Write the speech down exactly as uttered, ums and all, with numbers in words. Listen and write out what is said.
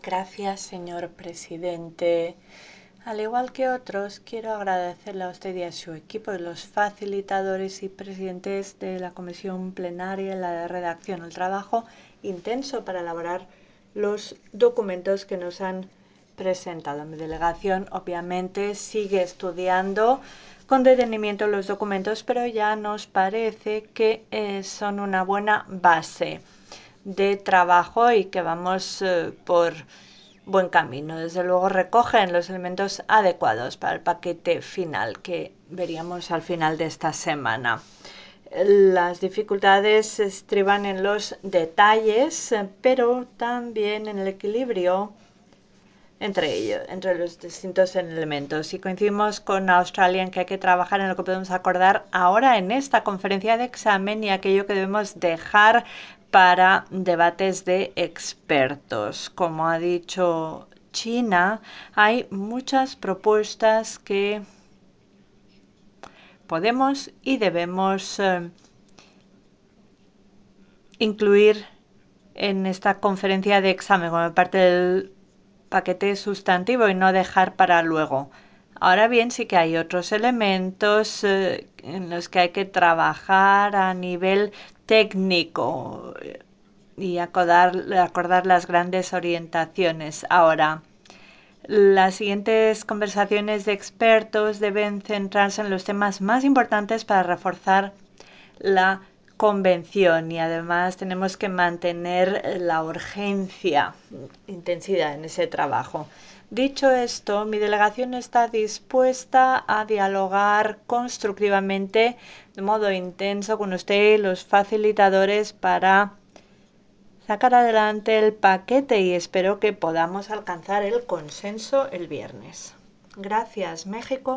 Gracias, señor presidente. Al igual que otros, quiero agradecerle a usted y a su equipo, los facilitadores y presidentes de la comisión plenaria, la de redacción, el trabajo intenso para elaborar los documentos que nos han presentado. Mi delegación, obviamente, sigue estudiando con detenimiento los documentos, pero ya nos parece que eh, son una buena base de trabajo y que vamos eh, por buen camino. Desde luego recogen los elementos adecuados para el paquete final que veríamos al final de esta semana. Las dificultades estriban en los detalles, pero también en el equilibrio entre ellos, entre los distintos elementos. Y coincidimos con Australia en que hay que trabajar en lo que podemos acordar ahora en esta conferencia de examen y aquello que debemos dejar para debates de expertos. Como ha dicho China, hay muchas propuestas que podemos y debemos eh, incluir en esta conferencia de examen como parte del paquete sustantivo y no dejar para luego. Ahora bien, sí que hay otros elementos eh, en los que hay que trabajar a nivel técnico y acordar, acordar las grandes orientaciones. Ahora, las siguientes conversaciones de expertos deben centrarse en los temas más importantes para reforzar la convención y además tenemos que mantener la urgencia, intensidad en ese trabajo. Dicho esto, mi delegación está dispuesta a dialogar constructivamente de modo intenso con usted y los facilitadores para sacar adelante el paquete y espero que podamos alcanzar el consenso el viernes. Gracias, México.